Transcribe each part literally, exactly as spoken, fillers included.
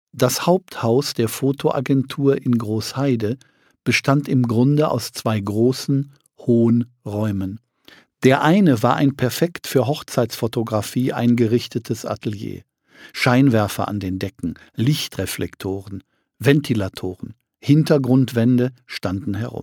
Das Haupthaus der Fotoagentur in Großheide bestand im Grunde aus zwei großen, hohen Räumen. Der eine war ein perfekt für Hochzeitsfotografie eingerichtetes Atelier. Scheinwerfer an den Decken, Lichtreflektoren, Ventilatoren, Hintergrundwände standen herum.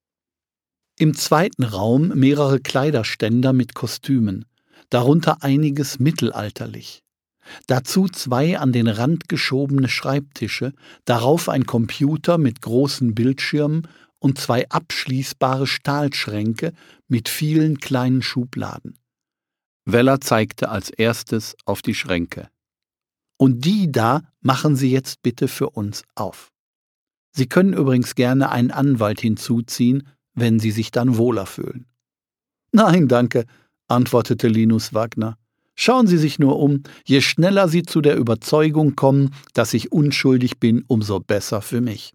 Im zweiten Raum mehrere Kleiderständer mit Kostümen, darunter einiges mittelalterlich. Dazu zwei an den Rand geschobene Schreibtische, darauf ein Computer mit großen Bildschirmen und zwei abschließbare Stahlschränke mit vielen kleinen Schubladen. Weller zeigte als erstes auf die Schränke. Und die da machen Sie jetzt bitte für uns auf. Sie können übrigens gerne einen Anwalt hinzuziehen, wenn Sie sich dann wohler fühlen. Nein, danke, antwortete Linus Wagner. Schauen Sie sich nur um, je schneller Sie zu der Überzeugung kommen, dass ich unschuldig bin, umso besser für mich.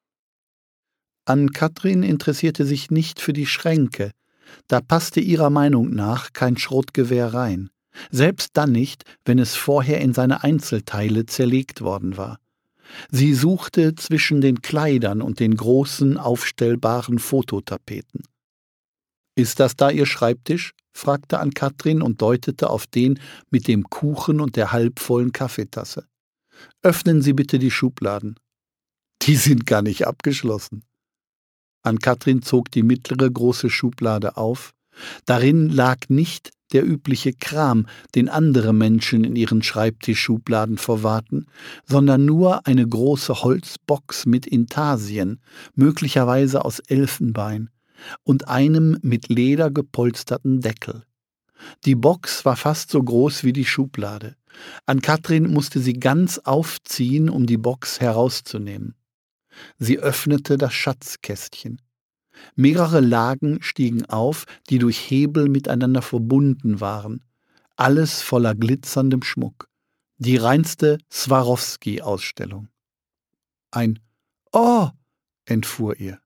Ann-Kathrin interessierte sich nicht für die Schränke, da passte ihrer Meinung nach kein Schrotgewehr rein, selbst dann nicht, wenn es vorher in seine Einzelteile zerlegt worden war. Sie suchte zwischen den Kleidern und den großen, aufstellbaren Fototapeten. »Ist das da Ihr Schreibtisch?« fragte Ann-Kathrin und deutete auf den mit dem Kuchen und der halbvollen Kaffeetasse. »Öffnen Sie bitte die Schubladen.« »Die sind gar nicht abgeschlossen.« Ann-Kathrin zog die mittlere große Schublade auf. Darin lag nicht der übliche Kram, den andere Menschen in ihren Schreibtischschubladen verwahrten, sondern nur eine große Holzbox mit Intarsien, möglicherweise aus Elfenbein, und einem mit Leder gepolsterten Deckel. Die Box war fast so groß wie die Schublade. Ann-Kathrin musste sie ganz aufziehen, um die Box herauszunehmen. Sie öffnete das Schatzkästchen. Mehrere Lagen stiegen auf, die durch Hebel miteinander verbunden waren. Alles voller glitzerndem Schmuck. Die reinste Swarovski-Ausstellung. Ein »Oh«, entfuhr ihr.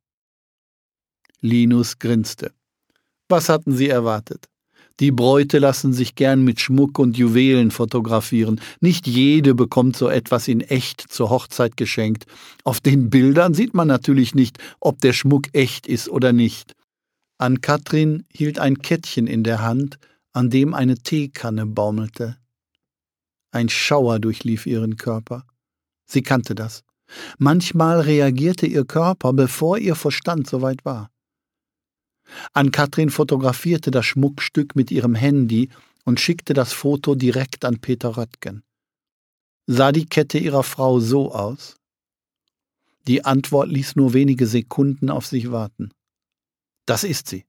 Linus grinste. Was hatten Sie erwartet? Die Bräute lassen sich gern mit Schmuck und Juwelen fotografieren. Nicht jede bekommt so etwas in echt zur Hochzeit geschenkt. Auf den Bildern sieht man natürlich nicht, ob der Schmuck echt ist oder nicht. Ann-Kathrin hielt ein Kettchen in der Hand, an dem eine Teekanne baumelte. Ein Schauer durchlief ihren Körper. Sie kannte das. Manchmal reagierte ihr Körper, bevor ihr Verstand soweit war. Ann-Kathrin fotografierte das Schmuckstück mit ihrem Handy und schickte das Foto direkt an Peter Röttgen. Sah die Kette ihrer Frau so aus? Die Antwort ließ nur wenige Sekunden auf sich warten. Das ist sie.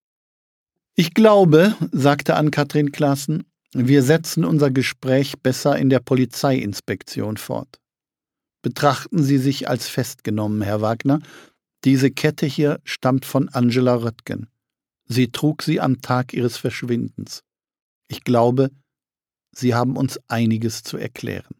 Ich glaube, sagte Ann-Kathrin Claassen, wir setzen unser Gespräch besser in der Polizeiinspektion fort. Betrachten Sie sich als festgenommen, Herr Wagner. Diese Kette hier stammt von Angela Röttgen. Sie trug sie am Tag ihres Verschwindens. Ich glaube, Sie haben uns einiges zu erklären.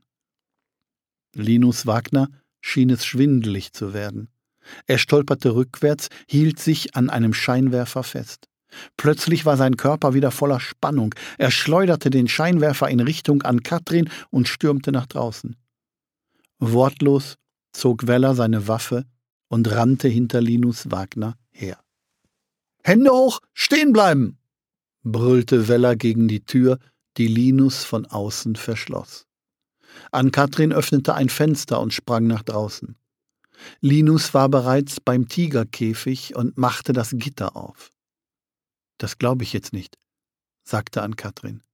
Linus Wagner schien es schwindelig zu werden. Er stolperte rückwärts, hielt sich an einem Scheinwerfer fest. Plötzlich war sein Körper wieder voller Spannung. Er schleuderte den Scheinwerfer in Richtung Ann-Kathrin und stürmte nach draußen. Wortlos zog Weller seine Waffe und rannte hinter Linus Wagner her. »Hände hoch, stehen bleiben!« brüllte Weller gegen die Tür, die Linus von außen verschloss. Ann-Kathrin öffnete ein Fenster und sprang nach draußen. Linus war bereits beim Tigerkäfig und machte das Gitter auf. »Das glaube ich jetzt nicht«, sagte Ann-Kathrin.